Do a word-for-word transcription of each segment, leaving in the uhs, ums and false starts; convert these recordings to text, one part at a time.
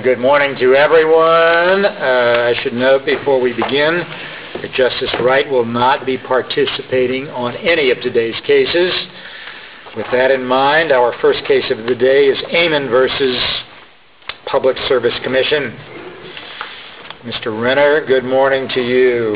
good morning to everyone. Uh, I should note before we begin that Justice Wright will not be participating on any of today's cases. With that in mind, our first case of the day is Amon versus Public Service Commission. Mister Renner, good morning to you.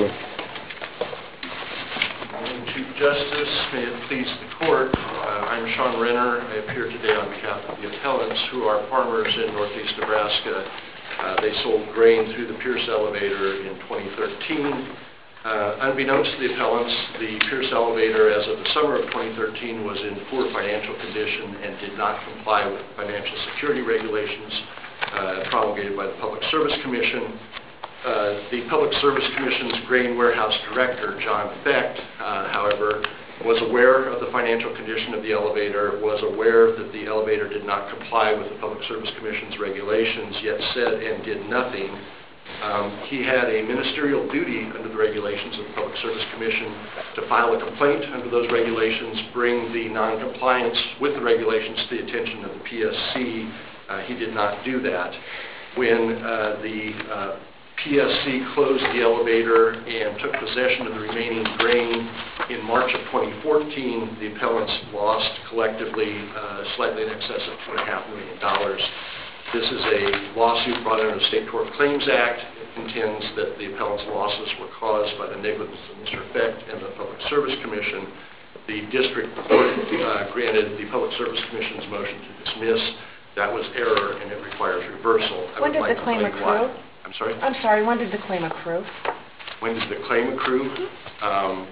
Good morning, Chief Justice. May it please the Court. Uh, I'm Sean Renner. I appear today on behalf of the appellants, who are farmers in northeast Nebraska. Uh, they sold grain through the Pierce elevator in twenty thirteen. Uh, unbeknownst to the appellants, the Pierce elevator, as of the summer of twenty thirteen, was in poor financial condition and did not comply with financial security regulations uh, promulgated by the Public Service Commission. Uh, the Public Service Commission's grain warehouse director, John Fecht, uh, however, was aware of the financial condition of the elevator, was aware that the elevator did not comply with the Public Service Commission's regulations, yet said and did nothing. Um, he had a ministerial duty under the regulations of the Public Service Commission to file a complaint under those regulations, bring the non-compliance with the regulations to the attention of the P S C. Uh, he did not do that. When uh, the uh, P S C closed the elevator and took possession of the remaining grain in March of twenty fourteen, the appellants lost collectively uh, slightly in excess of two point five million dollars. This is a lawsuit brought under the State Tort Claims Act. It contends that the appellants' losses were caused by the negligence of Mister Fecht and the Public Service Commission. The district court uh, granted the Public Service Commission's motion to dismiss. That was error, and it requires reversal. I when did like the claim accrue? Why. I'm sorry? I'm sorry, when did the claim accrue? When did the claim accrue? Um,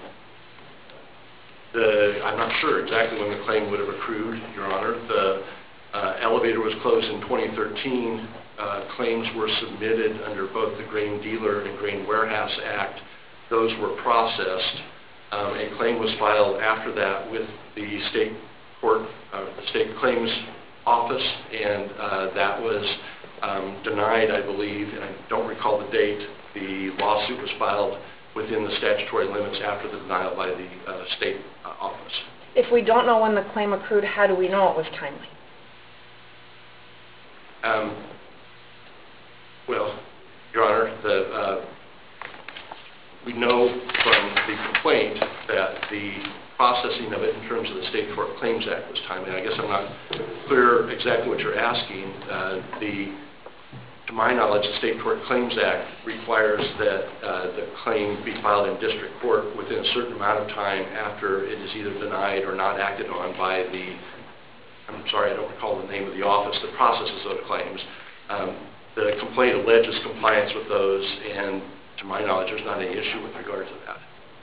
the, I'm not sure exactly when the claim would have accrued, Your Honor. The uh, elevator was closed in twenty thirteen. Uh, claims were submitted under both the Grain Dealer and Grain Warehouse Act. Those were processed. Um, a claim was filed after that with the state court, uh, the state claims office, and uh, that was Um, denied, I believe, and I don't recall the date. The lawsuit was filed within the statutory limits after the denial by the uh, state uh, office. If we don't know when the claim accrued, how do we know it was timely? Um, well, Your Honor, the, uh, we know from the complaint that the processing of it in terms of the State Tort Claims Act was timely. I guess I'm not clear exactly what you're asking. Uh, the To my knowledge, the State Tort Claims Act requires that uh, the claim be filed in district court within a certain amount of time after it is either denied or not acted on by the, I'm sorry, I don't recall the name of the office that processes those claims. Um, the complaint alleges compliance with those, and to my knowledge, there's not any issue with regard to that.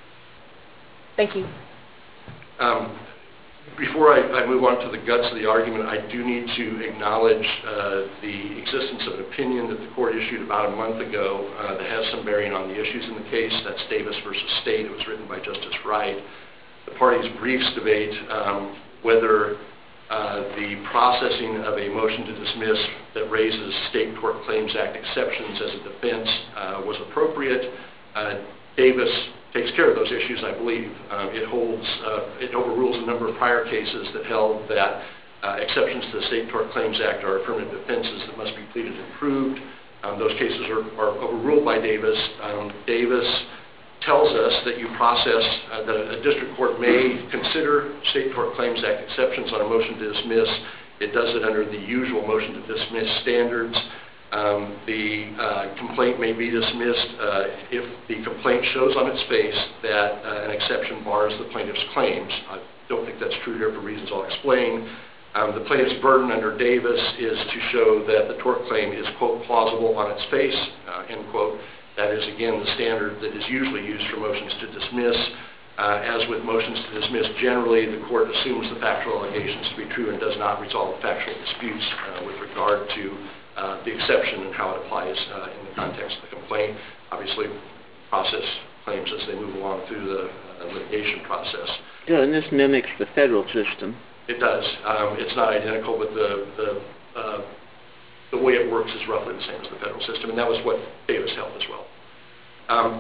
Thank you. Um, Before I, I move on to the guts of the argument, I do need to acknowledge uh, the existence of an opinion that the court issued about a month ago uh, that has some bearing on the issues in the case. That's Davis versus State. It was written by Justice Wright. The parties' briefs debate um, whether uh, the processing of a motion to dismiss that raises State Tort Claims Act exceptions as a defense uh, was appropriate. Uh, Davis takes care of those issues, I believe. Um, it holds, uh, it overrules a number of prior cases that held that uh, exceptions to the State Tort Claims Act are affirmative defenses that must be pleaded and proved. Um, those cases are, are overruled by Davis. Um, Davis tells us that you process, uh, that a district court may consider State Tort Claims Act exceptions on a motion to dismiss. It does it under the usual motion to dismiss standards. Um, the uh, complaint may be dismissed uh, if the complaint shows on its face that uh, an exception bars the plaintiff's claims. I don't think that's true here for reasons I'll explain. Um, the plaintiff's burden under Davis is to show that the tort claim is, quote, plausible on its face, uh, end quote. That is, again, the standard that is usually used for motions to dismiss. Uh, as with motions to dismiss generally, the court assumes the factual allegations to be true and does not resolve factual disputes uh, with regard to Uh, the exception and how it applies uh, in the context of the complaint. Obviously, process claims as they move along through the uh, litigation process. Yeah, and this mimics the federal system. It does. Um, it's not identical, but the the, uh, the way it works is roughly the same as the federal system, and that was what Davis held as well. Um,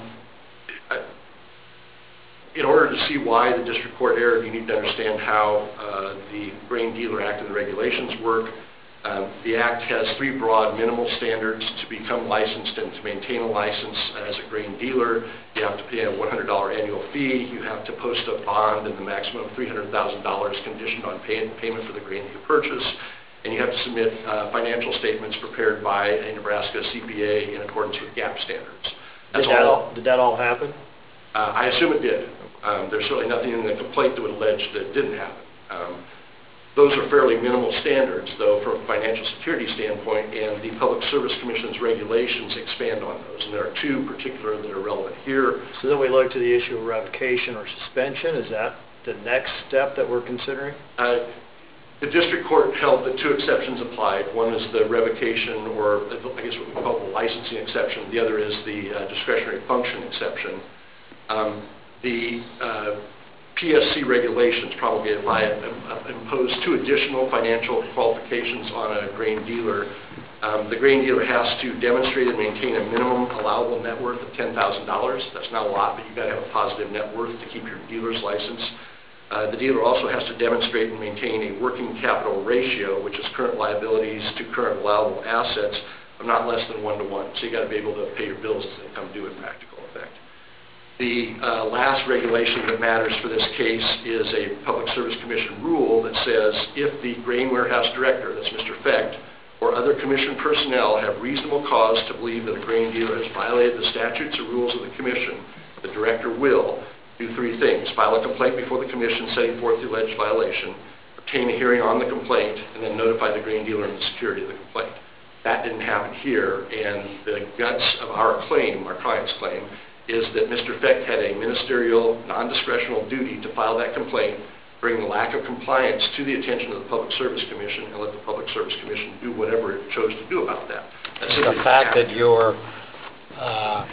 in order to see why the district court erred, you need to understand how uh, the Grain Dealer Act and the regulations work. Um, the Act has three broad minimal standards to become licensed and to maintain a license as a grain dealer. You have to pay a one hundred dollar annual fee. You have to post a bond in the maximum of three hundred thousand dollars conditioned on pay payment for the grain that you purchase. And you have to submit uh, financial statements prepared by a Nebraska C P A in accordance with GAAP standards. That's Did that all. all, did that all happen? Uh, I assume it did. Um, there's certainly nothing in the complaint that would allege that it didn't happen. Um, those are fairly minimal standards, though, from a financial security standpoint, and the Public Service Commission's regulations expand on those. And there are two particular that are relevant here. So then we look to the issue of revocation or suspension. Is that the next step that we're considering? Uh, the district court held that two exceptions applied. One is the revocation, or I guess what we call the licensing exception. The other is the uh, discretionary function exception. Um, the uh, P S C regulations promulgated by it impose two additional financial qualifications on a grain dealer. Um, the grain dealer has to demonstrate and maintain a minimum allowable net worth of ten thousand dollars. That's not a lot, but you've got to have a positive net worth to keep your dealer's license. Uh, the dealer also has to demonstrate and maintain a working capital ratio, which is current liabilities to current allowable assets, of not less than one to one. So you've got to be able to pay your bills as they come due in practical effect. The uh, last regulation that matters for this case is a Public Service Commission rule that says if the grain warehouse director, that's Mister Fecht, or other commission personnel have reasonable cause to believe that a grain dealer has violated the statutes or rules of the commission, the director will do three things: file a complaint before the commission setting forth the alleged violation, obtain a hearing on the complaint, and then notify the grain dealer and the security of the complaint. That didn't happen here, and the guts of our claim, our client's claim, is that Mister Fecht had a ministerial, non-discretional duty to file that complaint, bring the lack of compliance to the attention of the Public Service Commission, and let the Public Service Commission do whatever it chose to do about that. That's The fact that your uh,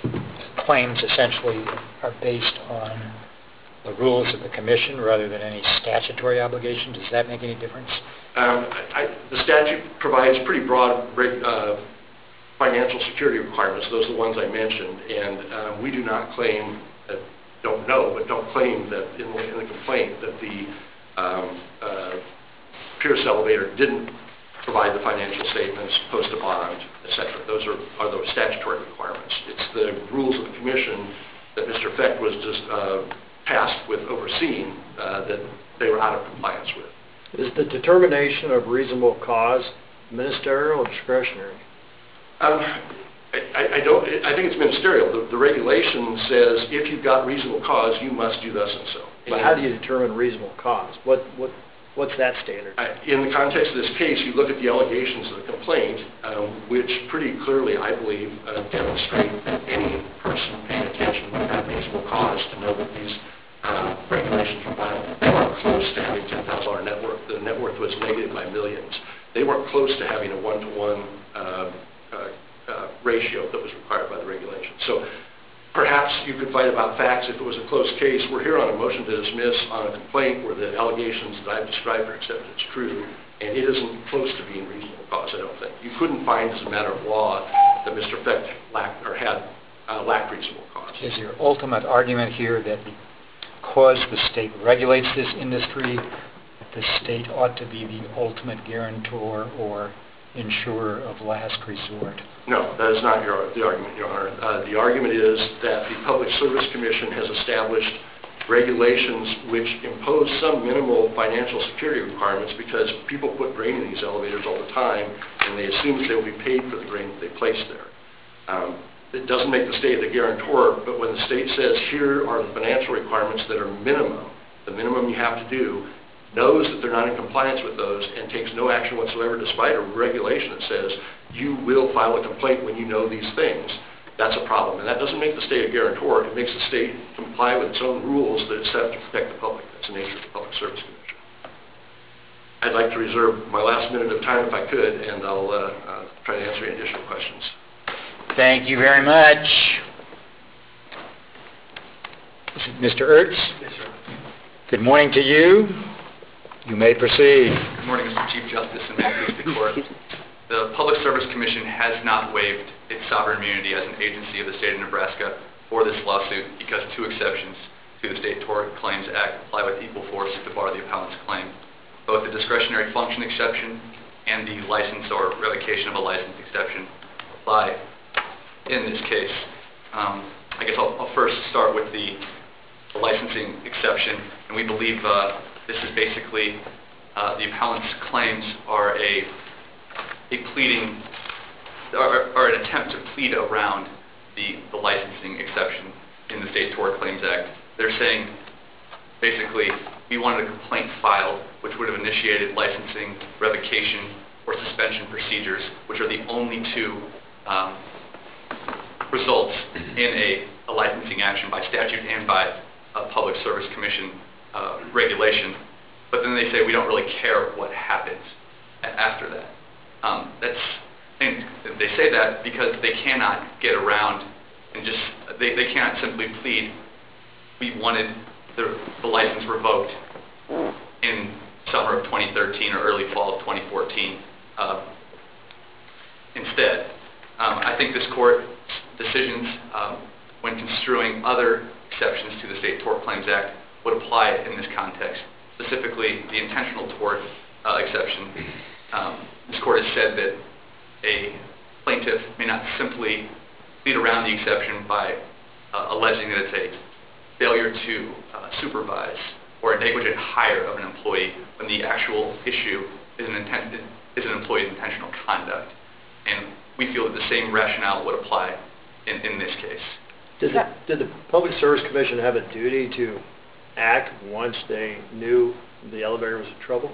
claims essentially are based on the rules of the commission rather than any statutory obligation, does that make any difference? Um, I, the statute provides pretty broad uh, financial security requirements. Those are the ones I mentioned, and um, we do not claim, uh, don't know, but don't claim that in the, in the complaint that the um, uh, Pierce Elevator didn't provide the financial statements, post a bond, et cetera. Those are, are those statutory requirements. It's the rules of the commission that Mister Fecht was just uh, tasked with overseeing uh, that they were out of compliance with. Is the determination of reasonable cause ministerial or discretionary? Um, I, I don't. I think it's ministerial. The, the regulation says if you've got reasonable cause, you must do thus and so. But how do you determine reasonable cause? What what what's that standard? I, in the context of this case, you look at the allegations of the complaint, um, which pretty clearly, I believe, uh, demonstrate that any person paying attention would have reasonable cause to know that these uh, regulations were violated. They weren't close to having ten thousand dollar net worth. The net worth was negated by millions. They weren't close to having a one-to-one uh, uh, uh, ratio that was required by the regulation. So perhaps you could fight about facts if it was a close case. We're here on a motion to dismiss on a complaint where the allegations that I've described are accepted as true, and it isn't close to being reasonable cause, I don't think. You couldn't find as a matter of law that Mister Fecht lacked or had uh, lacked reasonable cause. Is your ultimate argument here that because the state regulates this industry, the state ought to be the ultimate guarantor or insurer of last resort? No, that is not your, the argument, Your Honor. Uh, the argument is that the Public Service Commission has established regulations which impose some minimal financial security requirements because people put grain in these elevators all the time, and they assume that they will be paid for the grain that they place there. Um, it doesn't make the state the guarantor, but when the state says, here are the financial requirements that are minimum, the minimum you have to do, knows that they're not in compliance with those and takes no action whatsoever despite a regulation that says you will file a complaint when you know these things, that's a problem. And that doesn't make the state a guarantor. It makes the state comply with its own rules that it's set to protect the public. That's the nature of the Public Service Commission. I'd like to reserve my last minute of time if I could, and I'll uh, uh, try to answer any additional questions. Thank you very much. Mister Ertz? Yes, sir. Good morning to you. You may proceed. Good morning, Mister Chief Justice, and members of the Court. The Public Service Commission has not waived its sovereign immunity as an agency of the state of Nebraska for this lawsuit because two exceptions to the State Tort Claims Act apply with equal force to bar the appellant's claim. Both the discretionary function exception and the license or revocation of a license exception apply in this case. Um, I guess I'll, I'll first start with the, the licensing exception, and we believe uh, this is basically uh, the appellant's claims are a, a pleading, or, or an attempt to plead around the, the licensing exception in the State Tort Claims Act. They're saying, basically, we wanted a complaint filed which would have initiated licensing, revocation, or suspension procedures, which are the only two um, results in a, a licensing action by statute and by a Public Service Commission uh, regulation. But then they say we don't really care what happens a- after that. Um, that's, and they say that because they cannot get around and just, they, they cannot simply plead, we wanted the, the license revoked in summer of twenty thirteen or early fall of twenty fourteen uh, instead. Um, I think this court's decisions um, when construing other exceptions to the State Tort Claims Act would apply in this context, specifically the intentional tort uh, exception. Um, this court has said that a plaintiff may not simply plead around the exception by uh, alleging that it's a failure to uh, supervise or a negligent hire of an employee when the actual issue is an, intent, is an employee's intentional conduct. And we feel that the same rationale would apply in, in this case. Did the, did the Public Service Commission have a duty to act once they knew the elevator was in trouble?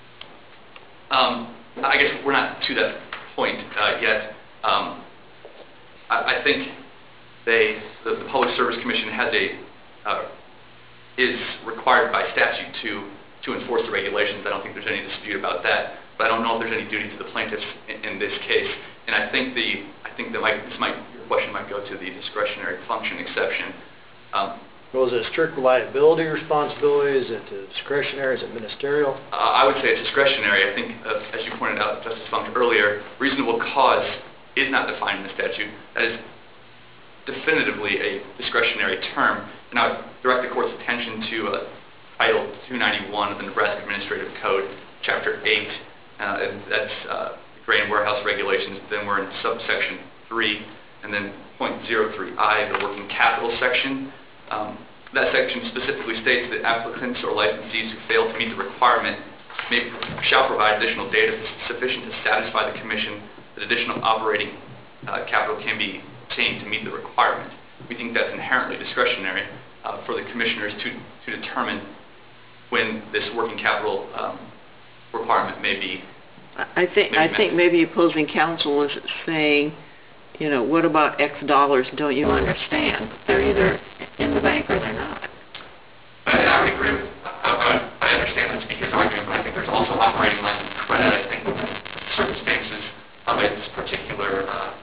Um, I guess we're not to that point uh, yet. Um, I, I think they, the, the Public Service Commission has a uh, is required by statute to to enforce the regulations. I don't think there's any dispute about that. But I don't know if there's any duty to the plaintiffs in, in this case. And I think the I think that might this might your question might go to the discretionary function exception. Um, Well, is it a strict liability responsibility? Is it discretionary? Is it ministerial? Uh, I would say it's discretionary. I think, uh, as you pointed out, Justice Funk, earlier, reasonable cause is not defined in the statute. That is definitively a discretionary term. And I would direct the court's attention to uh, Title two ninety-one of the Nebraska Administrative Code, Chapter eight. Uh, and that's uh, grain warehouse regulations. Then we're in subsection three, and then point zero three I, the working capital section. Um, that section specifically states that applicants or licensees who fail to meet the requirement may, shall provide additional data sufficient to satisfy the Commission that additional operating uh, capital can be obtained to meet the requirement. We think that's inherently discretionary uh, for the Commissioners to, to determine when this working capital um, requirement may be. I think I think maybe opposing counsel is saying, you know, what about X dollars? Don't you understand? They're either in the bank or they're not. I, I would agree with, I, I understand the speaker's argument, but I think there's also operating lines of credit. I think in circumstances of a particular, uh,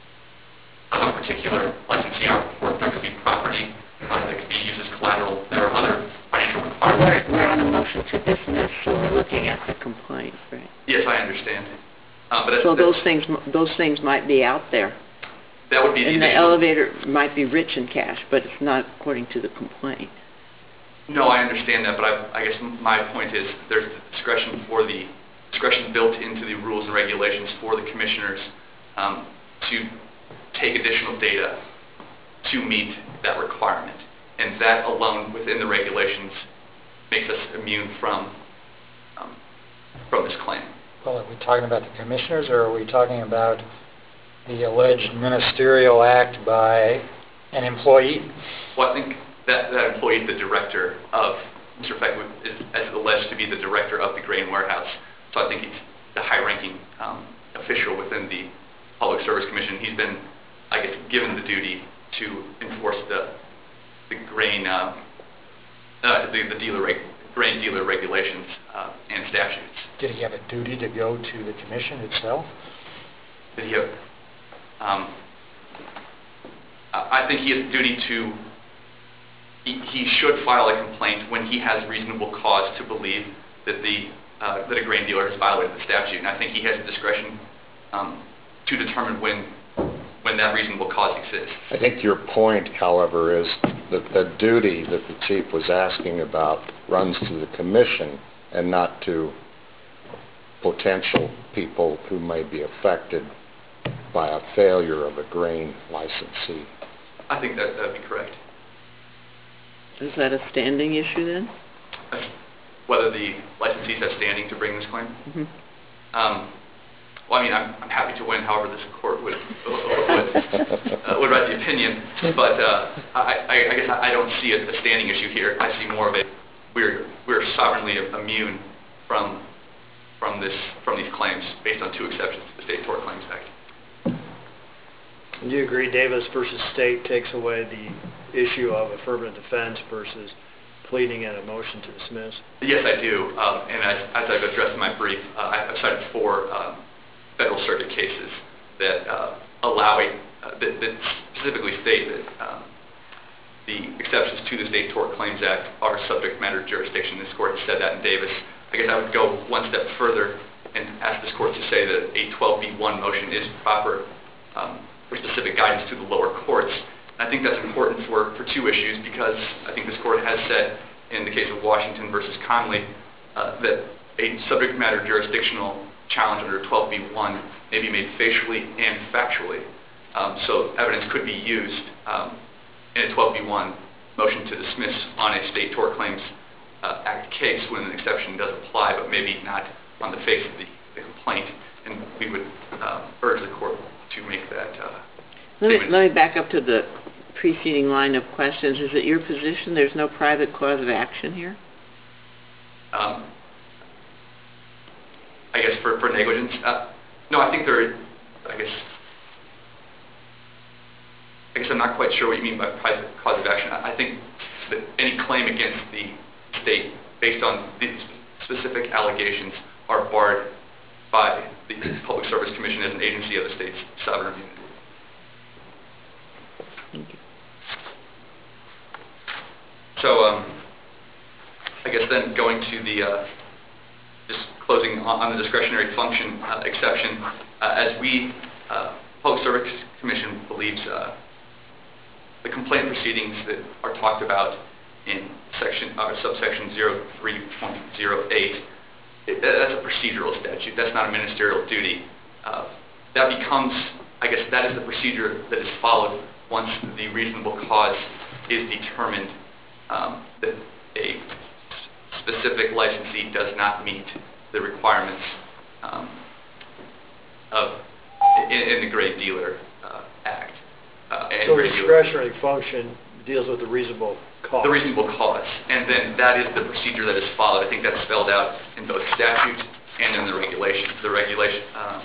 of a particular licensee or there could be property uh, that could be used as collateral. There are other financial requirements. We're, we're on a motion to dismiss, so we're looking at the complaint, right? Yes, I understand. Uh, but so those things, those things might be out there. That would be the and the additional... elevator might be rich in cash, but it's not according to the complaint. No, I understand that, but I, I guess my point is there's the discretion for the discretion built into the rules and regulations for the commissioners um, to take additional data to meet that requirement, and that alone within the regulations makes us immune from um, from this claim. Well, are we talking about the commissioners, or are we talking about the alleged ministerial act by an employee? Well, I think that, that employee is the director of, Mister Feck is as alleged to be the director of the grain warehouse. So I think he's the high-ranking um, official within the Public Service Commission. He's been, I guess, given the duty to enforce the the grain, uh, uh, the, the dealer reg, grain dealer regulations uh, and statutes. Did he have a duty to go to the commission itself? Did he have? Um, I think he has a duty to. He, he should file a complaint when he has reasonable cause to believe that the uh, that a grain dealer has violated the statute, and I think he has the discretion um, to determine when when that reasonable cause exists. I think your point, however, is that the duty that the chief was asking about runs to the commission and not to potential people who may be affected by a failure of a grain licensee. I think that that would be correct. Is that a standing issue then? Whether the licensees have standing to bring this claim? Mm-hmm. Um, well, I mean, I'm, I'm happy to win however this court would would, uh, would write the opinion, but uh, I, I, I guess I don't see a, a standing issue here. I see more of a we're we're sovereignly immune from from this from these claims based on two exceptions to the State Tort Claims Act. Do you agree Davis versus State takes away the issue of affirmative defense versus pleading in a motion to dismiss? Yes, I do. Um, and as, as I've addressed in my brief, uh, I've cited four um, Federal Circuit cases that uh, allow a, uh, that, that specifically state that um, the exceptions to the State Tort Claims Act are subject matter jurisdiction. This court has said that in Davis. I guess I would go one step further and ask this court to say that a twelve B one motion is proper um, for specific guidance to the lower courts. And I think that's important for, for two issues, because I think this court has said in the case of Washington versus Conley uh, that a subject matter jurisdictional challenge under twelve B one may be made facially and factually. Um, so evidence could be used um, in a twelve B one motion to dismiss on a State Tort Claims uh, Act case when an exception does apply, but maybe not on the face of the, the complaint. And we would uh, urge the court to make that uh, let me, statement. let me back up to the preceding line of questions. Is it your position there's no private cause of action here? Um, I guess for, for negligence? Uh, no, I think there, I guess, I guess I'm not quite sure what you mean by private cause of action. I, I think that any claim against the state based on these specific allegations are barred by the Public Service Commission as an agency of the state's sovereign immunity. Thank you. So, um, I guess then going to the, uh, just closing on, on the discretionary function uh, exception, uh, as we, uh, Public Service Commission believes uh, the complaint proceedings that are talked about in section, uh, subsection zero three point zero eight, it, that's a procedural statute. That's not a ministerial duty. Uh, that becomes, I guess, that is the procedure that is followed once the reasonable cause is determined um, that a specific licensee does not meet the requirements um, of in, in the Grade Dealer uh, Act. Uh, and So Grade Dealer- discretionary function deals with the reasonable cause. The reasonable cause, and then that is the procedure that is followed. I think that's spelled out in both statute and in the regulations. The regulation. Um,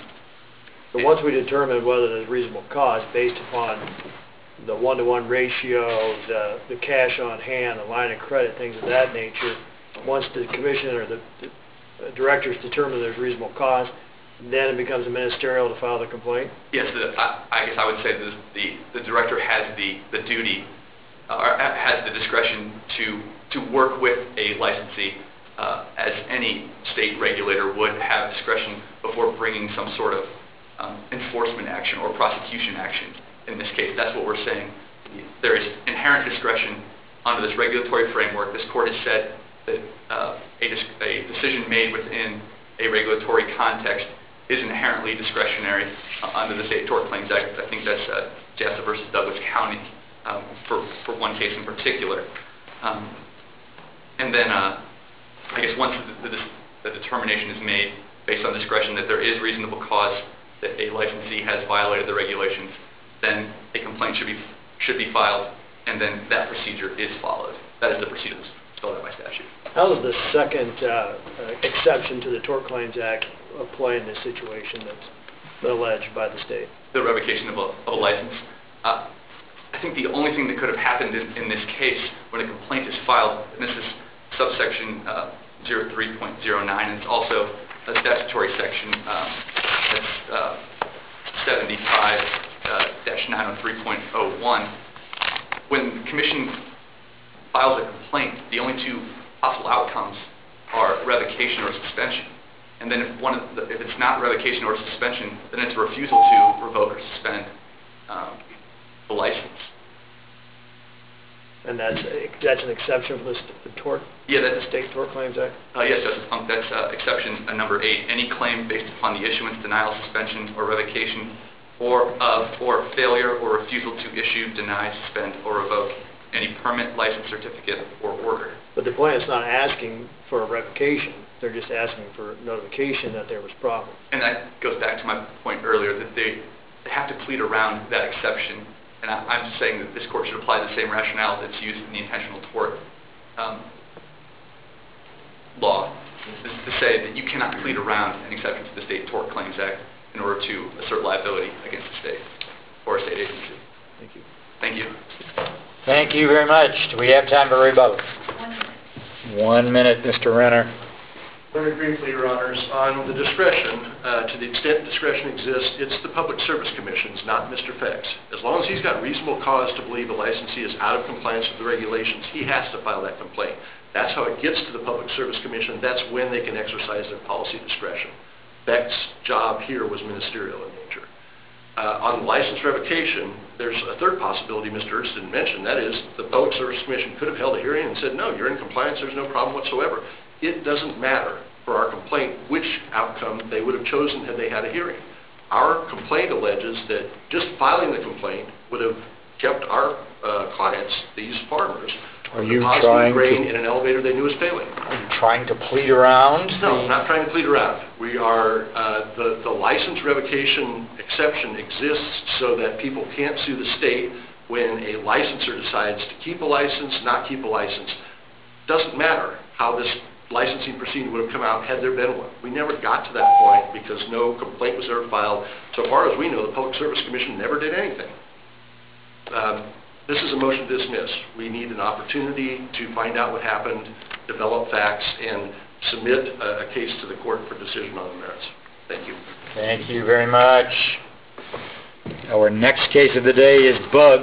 So once we determine whether there's reasonable cause based upon the one-to-one ratio, the, the cash on hand, the line of credit, things of that nature, once the commission or the, the directors determine there's reasonable cause, then it becomes a ministerial to file the complaint? yes, the, I, I guess I would say the the, the director has the, the duty, uh, or has the discretion to to work with a licensee uh, as any state regulator would have discretion before bringing some sort of um, enforcement action or prosecution action. In this case, that's what we're saying. There is inherent discretion under this regulatory framework. This court has said that uh, a, a decision made within a regulatory context is inherently discretionary uh, under the State Tort Claims Act. I think that's uh, Jassa versus Douglas County um, for, for one case in particular. Um, and then, uh, I guess once the, the, the determination is made based on discretion that there is reasonable cause that a licensee has violated the regulations, then a complaint should be should be filed, and then that procedure is followed. That is the procedure that's spelled out by statute. How does the second uh, uh, exception to the Tort Claims Act apply in this situation that's been alleged by the state? The revocation of a, of a license. Uh, I think the only thing that could have happened in, in this case when a complaint is filed, and this is subsection uh, zero three point zero nine, and it's also a statutory section um, that's uh, seventy-five dash nine oh three point oh one. When the commission files a complaint, the only two possible outcomes are revocation or suspension. And then if one of the, if it's not revocation or suspension, then it's a refusal to revoke or suspend um, the license. And And that's, that's an exception for the st- the tort, Yeah, the that's, State Tort Claims Act? uh, yes, Justice Funk, that's uh, exception uh, number eight. Any claim based upon the issuance, denial, suspension, or revocation or of, or failure or refusal to issue, deny, suspend, or revoke any permit, license, certificate, or order. But the plaintiff's not asking for a revocation. They're just asking for notification that there was problems. And that goes back to my point earlier, that they, they have to plead around that exception. And I, I'm saying that this court should apply the same rationale that's used in the intentional tort um, law. This is to say that you cannot plead around an exception to the State Tort Claims Act in order to assert liability against the state or a state agency. Thank you. Thank you. Thank you very much. Do we have time for rebuttal? One minute, Mister Renner. Very briefly, Your Honors, on the discretion, uh, to the extent discretion exists, it's the Public Service Commission's, not Mister Feck's. As long as he's got reasonable cause to believe a licensee is out of compliance with the regulations, he has to file that complaint. That's how it gets to the Public Service Commission. That's when they can exercise their policy discretion. Feck's job here was ministerial in nature. Uh, on license revocation, there's a third possibility Mister Ernst didn't mention. That is, the Public Service Commission could have held a hearing and said, no, you're in compliance, there's no problem whatsoever. It doesn't matter for our complaint which outcome they would have chosen had they had a hearing. Our complaint alleges that just filing the complaint would have kept our uh, clients, these farmers, Are you depositing trying grain to, in an elevator they knew was failing. are you trying to plead around? No, the- not trying to plead around. We are, uh, the, the license revocation exception exists so that people can't sue the state when a licenser decides to keep a license, not keep a license. Doesn't matter how this licensing proceeding would have come out had there been one. We never got to that point because no complaint was ever filed. So far as we know, the Public Service Commission never did anything. Um, this is a motion to dismiss. We need an opportunity to find out what happened, develop facts, and submit a, a case to the court for decision on the merits. Thank you. Thank you very much. Our next case of the day is Bug